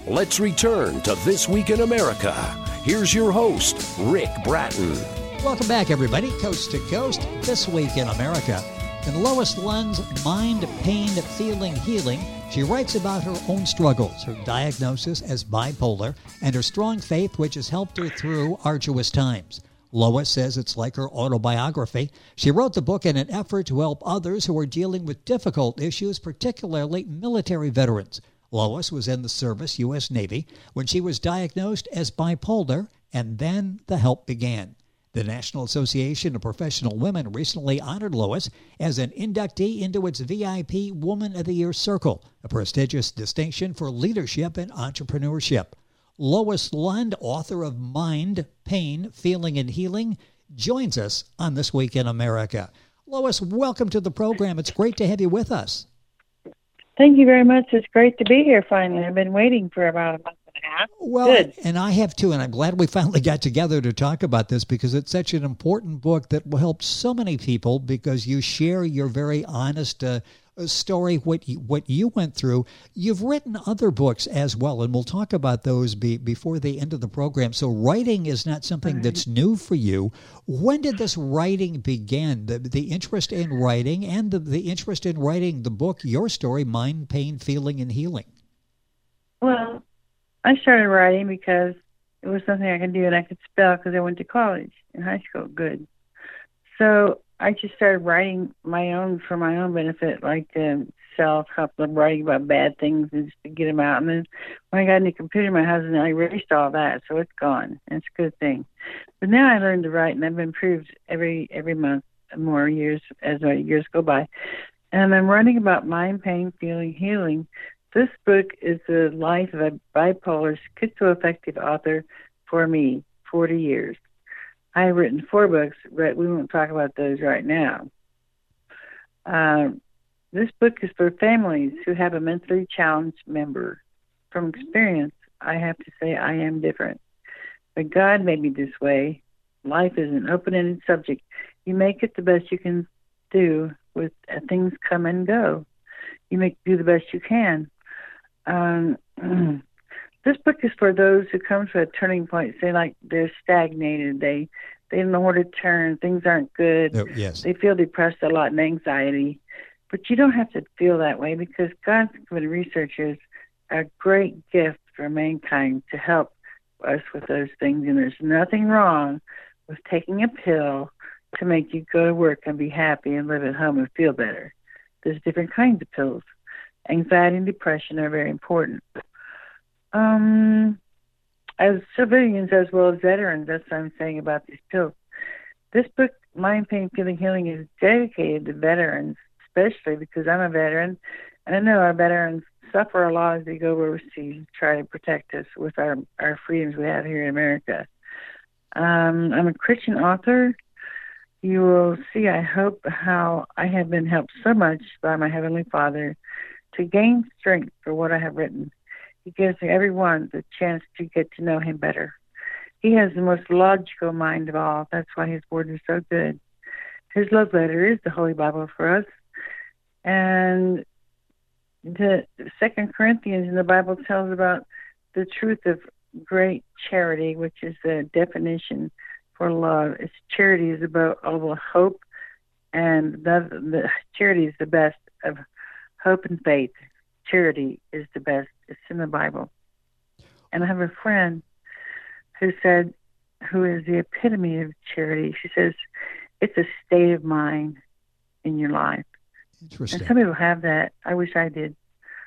Let's return to This Week in America. Here's your host, Rick Bratton. Welcome back, everybody. Coast to Coast, This Week in America. In Lois Lund's Mind, Pain, Feeling, Healing, she writes about her own struggles, her diagnosis as bipolar, and her strong faith which has helped her through arduous times. Lois says it's like her autobiography. She wrote the book in an effort to help others who are dealing with difficult issues, particularly military veterans. Lois was in the service, U.S. Navy, when she was diagnosed as bipolar, and then the help began. The National Association of Professional Women recently honored Lois as an inductee into its VIP Woman of the Year Circle, a prestigious distinction for leadership and entrepreneurship. Lois Lund, author of Mind, Pain, Feeling, and Healing, joins us on This Week in America. Lois, welcome to the program. It's great to have you with us. Thank you very much. It's great to be here finally. I've been waiting for about a month and a half. Well, good. And I have too, and I'm glad we finally got together to talk about this because it's such an important book that will help so many people because you share your very honest story, what you went through. You've written other books as well, and we'll talk about those before the end of the program. So writing is not something that's new for you. When did this writing begin, the interest in writing and the interest in writing the book, your story, Mind, Pain, Feeling, and Healing? Well, I started writing because it was something I could do and I could spell because I went to college and high school good. So I just started writing my own for my own benefit, like self-help, writing about bad things and just to get them out. And then when I got a new computer, my husband and I erased all that, so it's gone, and it's a good thing. But now I learned to write, and I've improved every month, more years as years go by. And I'm writing about mind, pain, feeling, healing. This book is the life of a bipolar schizoaffective author for me, 40 years. I have written 4 books, but we won't talk about those right now. This book is for families who have a mentally challenged member. From experience, I have to say I am different. But God made me this way. Life is an open-ended subject. You make it the best you can do with things come and go. You do the best you can. This book is for those who come to a turning point, say like they're stagnated, they don't know where to turn, things aren't good, yes. They feel depressed a lot and anxiety. But you don't have to feel that way because God's given researchers a great gift for mankind to help us with those things. And there's nothing wrong with taking a pill to make you go to work and be happy and live at home and feel better. There's different kinds of pills. Anxiety and depression are very important. As civilians as well as veterans, that's what I'm saying about these pills. This book, Mind, Pain, Feeling, Healing, is dedicated to veterans, especially because I'm a veteran, and I know our veterans suffer a lot as they go overseas to try to protect us with our freedoms we have here in America. I'm a Christian author. You will see, I hope, how I have been helped so much by my Heavenly Father to gain strength for what I have written. He gives everyone the chance to get to know Him better. He has the most logical mind of all. That's why His Word is so good. His love letter is the Holy Bible for us. And the 2 Corinthians in the Bible tells about the truth of great charity, which is the definition for love. It's charity is about all the hope, and the charity is the best of hope and faith. Charity is the best. It's in the Bible. And I have a friend who is the epitome of charity. She says, it's a state of mind in your life. Interesting. And some people have that. I wish I did.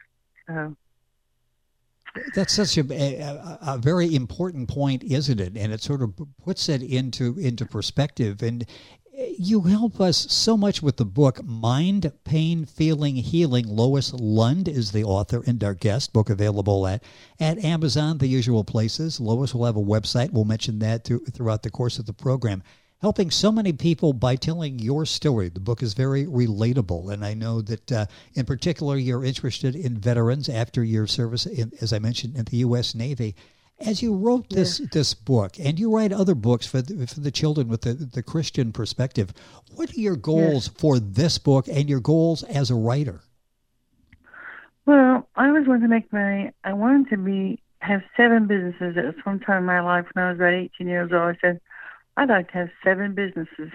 That's such a very important point, isn't it? And it sort of puts it into perspective. And you help us so much with the book, Mind, Pain, Feeling, Healing. Lois Lund is the author and our guest. Book available at Amazon, the usual places. Lois will have a website. We'll mention that throughout the course of the program. Helping so many people by telling your story. The book is very relatable, and I know that in particular you're interested in veterans after your service, as I mentioned, in the U.S. Navy. As you wrote this book, and you write other books for the children with the Christian perspective, what are your goals for this book and your goals as a writer? Well, I always wanted to I wanted to be have 7 businesses. At one time in my life when I was about 18 years old, I said, I'd like to have 7 businesses.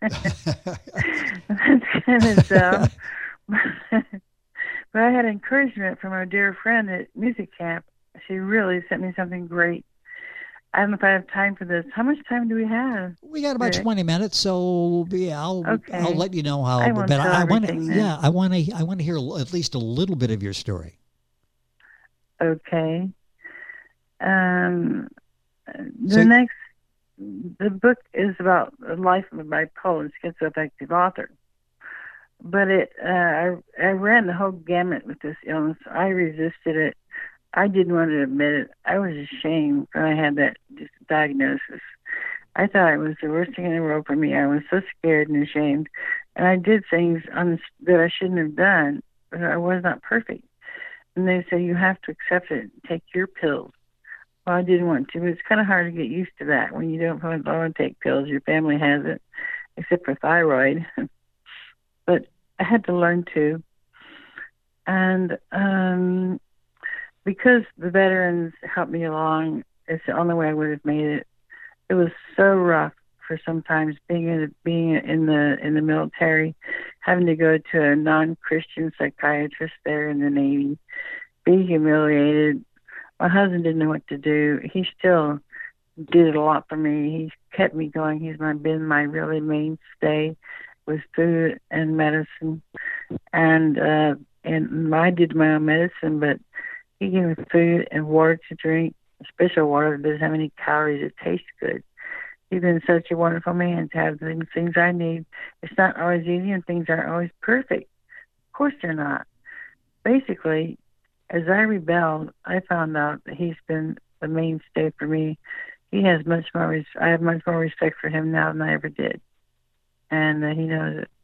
That's kind of dumb. But I had encouragement from our dear friend at music camp. She really sent me something great. I don't know if I have time for this. How much time do we have? We got about 20 minutes, so yeah, I'll let you know how. I won't tell everything then. I want to hear at least a little bit of your story. Okay. The book is about the life of a bipolar and schizoaffective author. But I ran the whole gamut with this illness. I resisted it. I didn't want to admit it. I was ashamed when I had that diagnosis. I thought it was the worst thing in the world for me. I was so scared and ashamed. And I did things that I shouldn't have done, but I was not perfect. And they say, you have to accept it. Take your pills. Well, I didn't want to, but it's kind of hard to get used to that when you don't want to take pills. Your family has it, except for thyroid. But I had to learn to. And because the veterans helped me along, it's the only way I would have made it. It was so rough for sometimes being in the military, having to go to a non-Christian psychiatrist there in the Navy, be humiliated. My husband didn't know what to do. He still did a lot for me. He kept me going. He's been my really mainstay with food and medicine. And I did my own medicine, but he gave me food and water to drink, special water that doesn't have any calories. It tastes good. He's been such a wonderful man to have the things I need. It's not always easy and things aren't always perfect. Of course they're not. Basically, as I rebelled, I found out that he's been the mainstay for me. He has much more. I have much more respect for him now than I ever did, and he knows it.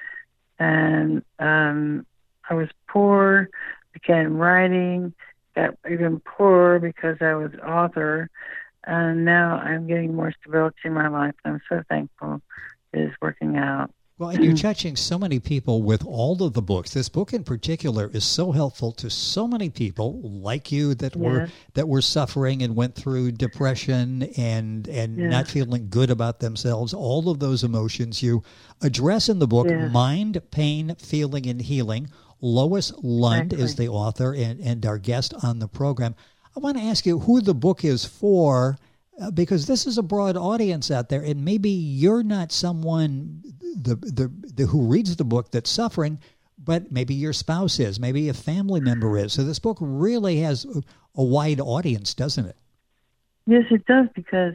And I was poor, began writing, got even poorer because I was author, and now I'm getting more stability in my life. I'm so thankful it's working out. Well, and you're touching so many people with all of the books. This book in particular is so helpful to so many people like you that were suffering and went through depression and not feeling good about themselves. All of those emotions you address in the book, Mind, Pain, Feeling, and Healing. Lois Lund is the author and our guest on the program. I want to ask you who the book is for, because this is a broad audience out there, and maybe you're not someone who reads the book that's suffering, but maybe your spouse is, maybe a family member is. So this book really has a wide audience, doesn't it? Yes, it does, because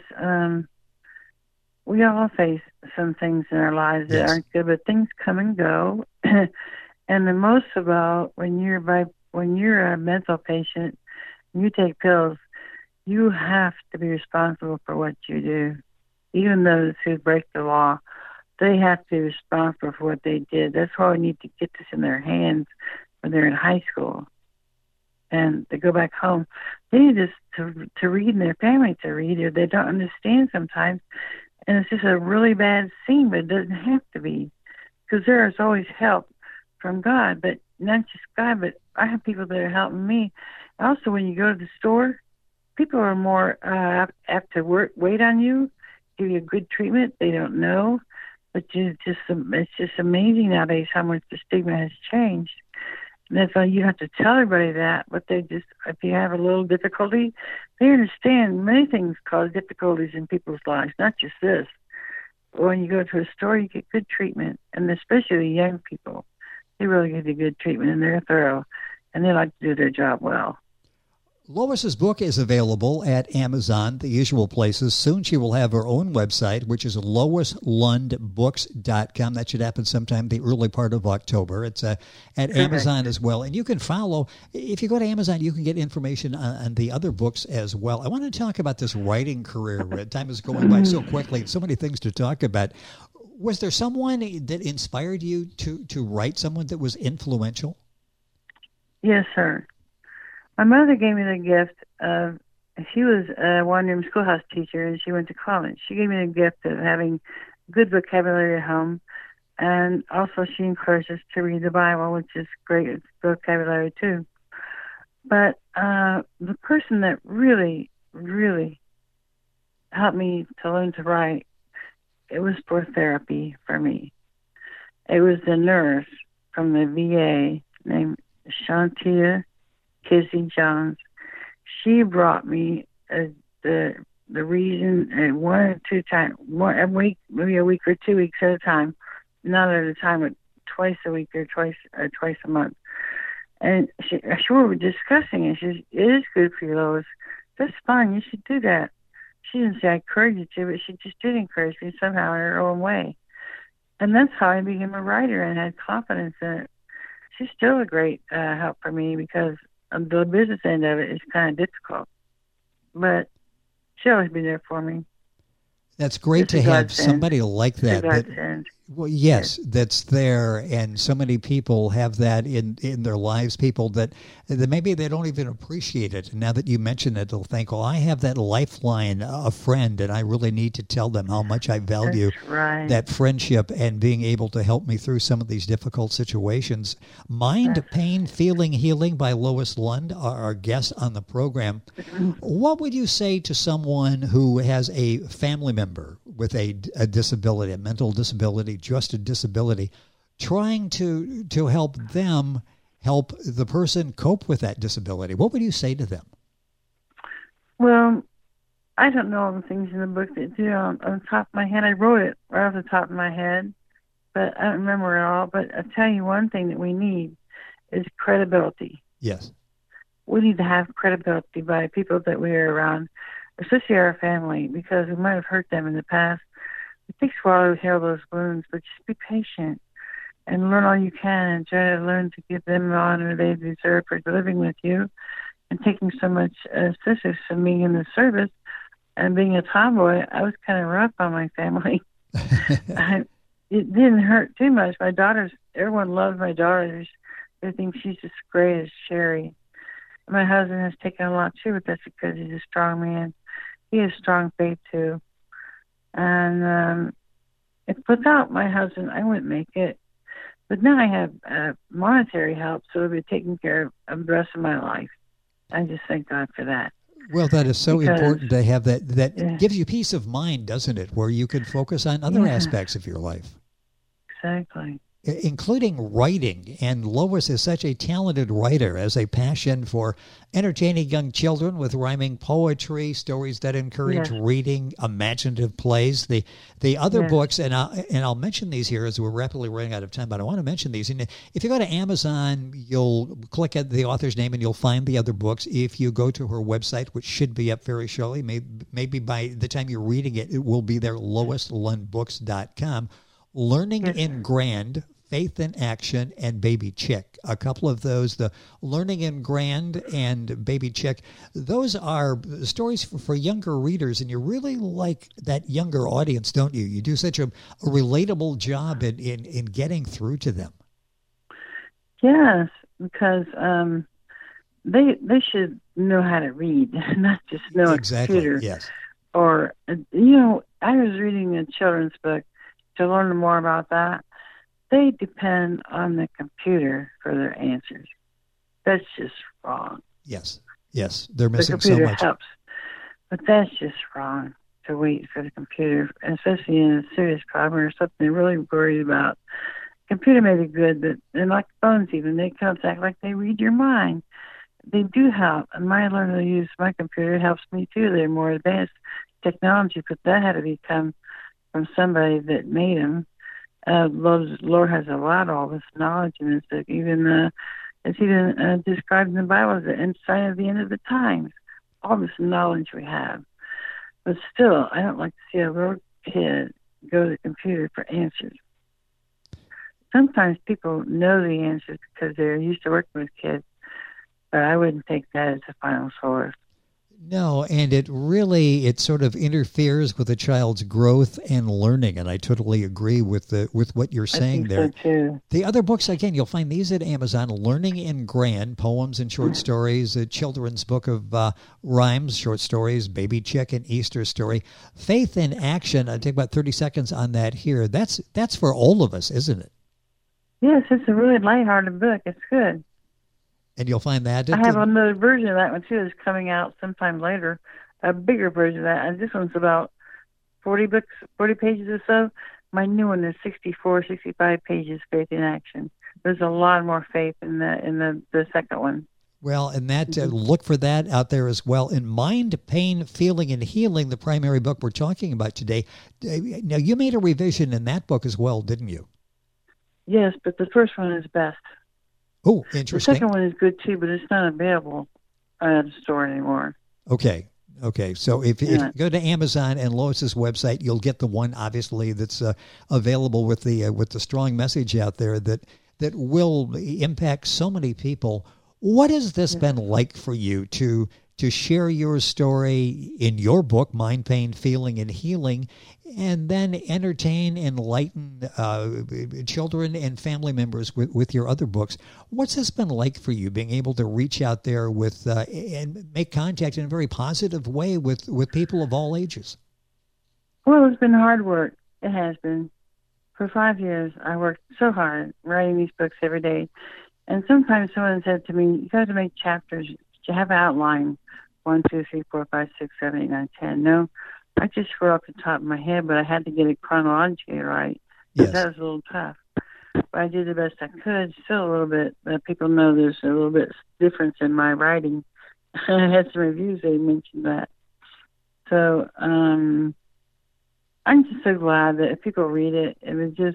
we all face some things in our lives that aren't good, but things come and go. And the most of all, when you're a mental patient, and you take pills, you have to be responsible for what you do. Even those who break the law, they have to be responsible for what they did. That's why we need to get this in their hands when they're in high school. And they go back home. They need this to read, and their family to read, or they don't understand sometimes. And it's just a really bad scene, but it doesn't have to be. Because there is always help from God, but not just God, but I have people that are helping me. Also, when you go to the store, people are more apt to wait on you, give you good treatment. They don't know. But it's just amazing nowadays how much the stigma has changed. And that's why you have to tell everybody that. But if you have a little difficulty, they understand many things cause difficulties in people's lives, not just this. When you go to a store, you get good treatment, and especially the young people. They really get the good treatment, and they're thorough, and they like to do their job well. Lois's book is available at Amazon, the usual places. Soon she will have her own website, which is loislundbooks.com. That should happen sometime the early part of October. It's at Amazon as well. And you can follow, if you go to Amazon, you can get information on the other books as well. I want to talk about this writing career. Time is going by so quickly, so many things to talk about. Was there someone that inspired you to write, someone that was influential? Yes, sir. My mother gave me the gift of, she was a one-room schoolhouse teacher, and she went to college. She gave me the gift of having good vocabulary at home, and also she encouraged us to read the Bible, which is great vocabulary too. But the person that really, really helped me to learn to write, it was for therapy for me. It was the nurse from the VA named Shantia Kizzy Jones. She brought me the reason 1 or 2 times, a week, maybe a week or 2 weeks at a time, not at a time, but twice a week or twice a month. And we were discussing it. She said, "It is good for you, Lois. That's fine. You should do that." She didn't say I encouraged you to, but she just did encourage me somehow in her own way. And that's how I became a writer and had confidence in it. She's still a great help for me because the business end of it is kind of difficult. But she'll always be there for me. That's great to have somebody like that. Well, yes, that's there, and so many people have that in their lives, people that maybe they don't even appreciate it. And now that you mention it, they'll think, well, I have that lifeline, a friend, and I really need to tell them how much I value that friendship and being able to help me through some of these difficult situations. Mind, Pain, Feeling, Healing by Lois Lund, our guest on the program. What would you say to someone who has a family member with a disability, a mental disability, just a disability, trying to help them help the person cope with that disability? What would you say to them? Well, I don't know all the things in the book that do on the top of my head. I wrote it right off the top of my head, but I don't remember it all. But I'll tell you one thing that we need is credibility. Yes. We need to have credibility by people that we are around, especially our family, because we might have hurt them in the past. It takes a while to heal those wounds, but just be patient and learn all you can and try to learn to give them the honor they deserve for living with you and taking so much assistance from me in the service. And being a tomboy, I was kind of rough on my family. It didn't hurt too much. My daughters, everyone loves my daughters. They think she's as great as Sherry. My husband has taken a lot too, but that's because he's a strong man. He has strong faith too. And if without my husband, I wouldn't make it. But now I have monetary help, so it'll be taking care of the rest of my life. I just thank God for that. Well, that is so important to have that. That gives you peace of mind, doesn't it? Where you can focus on other aspects of your life. Exactly. Including writing. And Lois is such a talented writer, has a passion for entertaining young children with rhyming poetry, stories that encourage reading, imaginative plays. The other books, and I'll mention these here as we're rapidly running out of time, but I want to mention these. And if you go to Amazon, you'll click at the author's name and you'll find the other books. If you go to her website, which should be up very shortly, maybe by the time you're reading it, it will be there, LoisLundBooks.com. Learning in Grand, Faith in Action, and Baby Chick. A couple of those, the Learning in Grand and Baby Chick, those are stories for younger readers, and you really like that younger audience, don't you? You do such a relatable job in getting through to them. Yes, because they should know how to read, not just know a computer. Yes. Or, I was reading a children's book to learn more about that. They depend on the computer for their answers. That's just wrong. Yes, they're missing so much. The computer helps, but that's just wrong to wait for the computer, especially in a serious problem or something they're really worried about. Computer may be good, but they're like phones even. They contact like they read your mind. They do help. And my learning to use my computer helps me too. They're more advanced technology, but that had to become from somebody that made them. Lord has allowed all this knowledge in this book. It's even described in the Bible as the sign of the end of the times. All this knowledge we have. But still, I don't like to see a little kid go to the computer for answers. Sometimes people know the answers because they're used to working with kids, but I wouldn't take that as a final source. No, and it sort of interferes with a child's growth and learning, and I totally agree with what you're saying there. I think so too. The other books, again, you'll find these at Amazon: Learning in Grand, poems and short stories, a children's book of rhymes, short stories, Baby Chick, and Easter Story. Faith in Action, I'll take about 30 seconds on that here. That's for all of us, isn't it? Yes, it's a really lighthearted book. It's good. And you'll find that. I have another version of that one, too, that's coming out sometime later, a bigger version of that. And this one's about 40 pages or so. My new one is 64, 65 pages, Faith in Action. There's a lot more faith in the second one. Well, and that look for that out there as well. In Mind, Pain, Feeling, and Healing, the primary book we're talking about today. Now, you made a revision in that book as well, didn't you? Yes, but the first one is best. Oh, interesting. The second one is good, too, but it's not available at the store anymore. Okay. So if you go to Amazon and Lois's website, you'll get the one, obviously, that's available with the strong message out there that will impact so many people. What has this been like for you to share your story in your book, Mind, Pain, Feeling, and Healing, and then entertain, enlighten children and family members with your other books? What's this been like for you, being able to reach out there with and make contact in a very positive way with people of all ages? Well, it's been hard work. It has been. For 5 years, I worked so hard writing these books every day. And sometimes someone said to me, you got to make chapters. You have an outline, 1, 2, 3, 4, 5, 6, 7, 8, 9, 10. No, I just wrote off the top of my head, but I had to get it chronologically right. Yes. That was a little tough. But I did the best I could. Still a little bit. People know there's a little bit difference in my writing. I had some reviews, they mentioned that. So I'm just so glad that if people read it, it was just,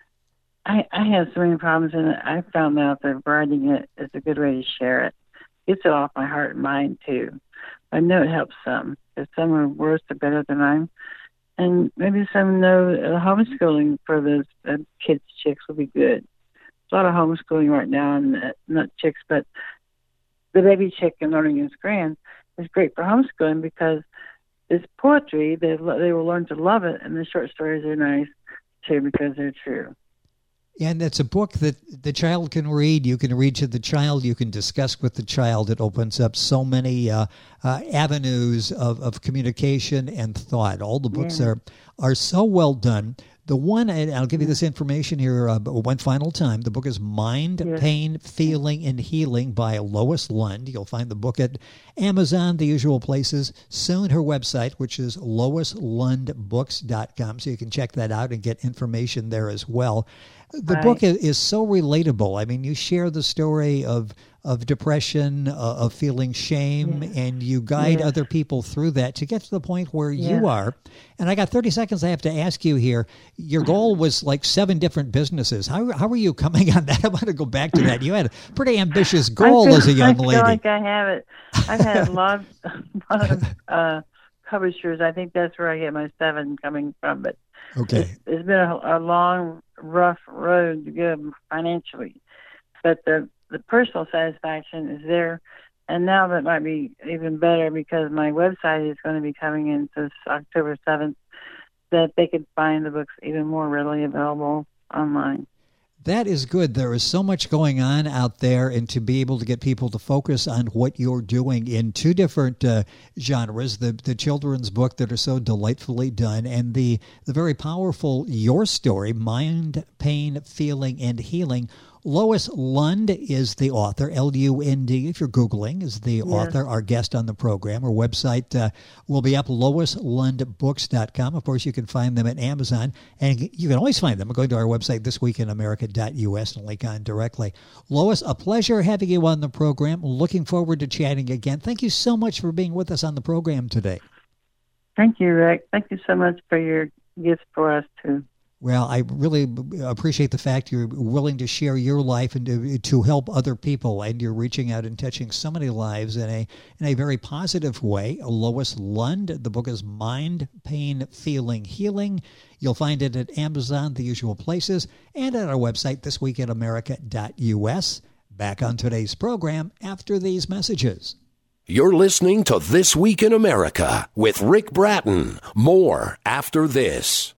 I have so many problems, and I found out that writing it is a good way to share it. Gets it off my heart and mind, too. I know it helps some, because some are worse or better than I'm. And maybe some know homeschooling for those kids' chicks will be good. There's a lot of homeschooling right now, and not chicks, but the baby chick and learning is grand. It's great for homeschooling because it's poetry. They will learn to love it, and the short stories are nice, too, because they're true. And it's a book that the child can read. You can read to the child. You can discuss with the child. It opens up so many avenues of communication and thought. All the books are so well done. The one, and I'll give you this information here one final time. The book is Mind, Pain, Feeling, and Healing by Lois Lund. You'll find the book at Amazon, the usual places. Soon her website, which is loislundbooks.com. So you can check that out and get information there as well. The book is so relatable. I mean, you share the story of depression, of feeling shame, and you guide other people through that to get to the point where you are. And I got 30 seconds I have to ask you here. Your goal was like 7 different businesses. How are you coming on that? I want to go back to that. You had a pretty ambitious goal as a young lady. I feel like I have it. I've had a lot of publishers. I think that's where I get my 7 coming from. But it's been a long, rough road to go financially. But the personal satisfaction is there. And now that might be even better because my website is going to be coming in this October 7th, that they could find the books even more readily available online. That is good. There is so much going on out there, and to be able to get people to focus on what you're doing in 2 different genres, the children's book that are so delightfully done, and the very powerful Your Story, Mind, Pain, Feeling, and Healing. Lois Lund is the author, L-U-N-D, if you're Googling, is the author, our guest on the program. Her website will be up, loislundbooks.com. Of course, you can find them at Amazon, and you can always find them by going to our website, thisweekinamerica.us, and link on directly. Lois, a pleasure having you on the program. Looking forward to chatting again. Thank you so much for being with us on the program today. Thank you, Rick. Thank you so much for your gifts for us, too. Well, I really appreciate the fact you're willing to share your life and to help other people, and you're reaching out and touching so many lives in a very positive way. Lois Lund, the book is Mind, Pain, Feeling, Healing. You'll find it at Amazon, the usual places, and at our website, thisweekinamerica.us. Back on today's program after these messages. You're listening to This Week in America with Rick Bratton. More after this.